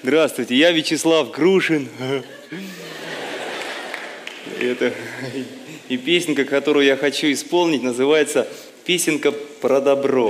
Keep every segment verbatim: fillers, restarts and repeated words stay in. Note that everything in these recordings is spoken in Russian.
Здравствуйте, я Вячеслав Грушин. Это... И песенка, которую я хочу исполнить, называется «Песенка про добро».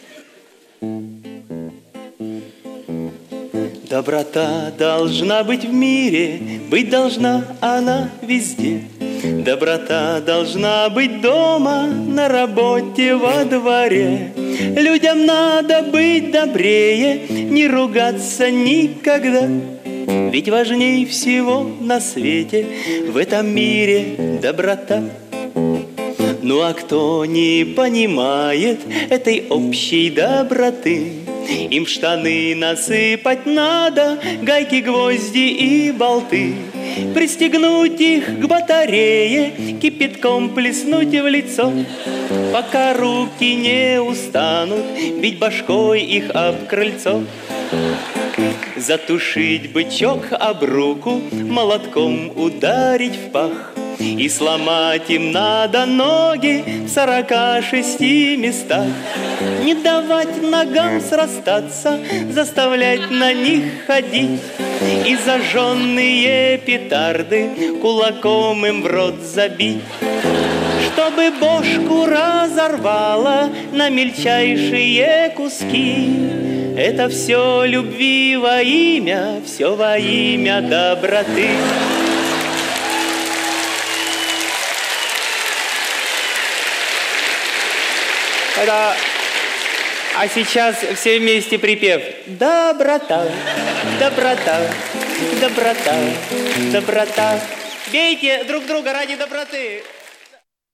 Доброта должна быть в мире, быть должна она везде. Доброта должна быть дома, на работе, во дворе. Людям надо быть добрее, не ругаться никогда. Ведь важней всего на свете в этом мире доброта. Ну а кто не понимает этой общей доброты, им в штаны насыпать надо гайки, гвозди и болты, пристегнуть их к батарее, кипятком плеснуть в лицо, пока руки не устанут бить башкой их об крыльцо. Затушить бычок об руку, молотком ударить в пах, и сломать им надо ноги в сорока шести местах. Не давать ногам срастаться, заставлять на них ходить, и зажженные петарды кулаком им в рот забить, чтобы бошку разорвало на мельчайшие куски. Это все любви во имя, все во имя доброты. Это... А сейчас все вместе припев. Доброта, доброта, доброта, доброта. Бейте друг друга ради доброты.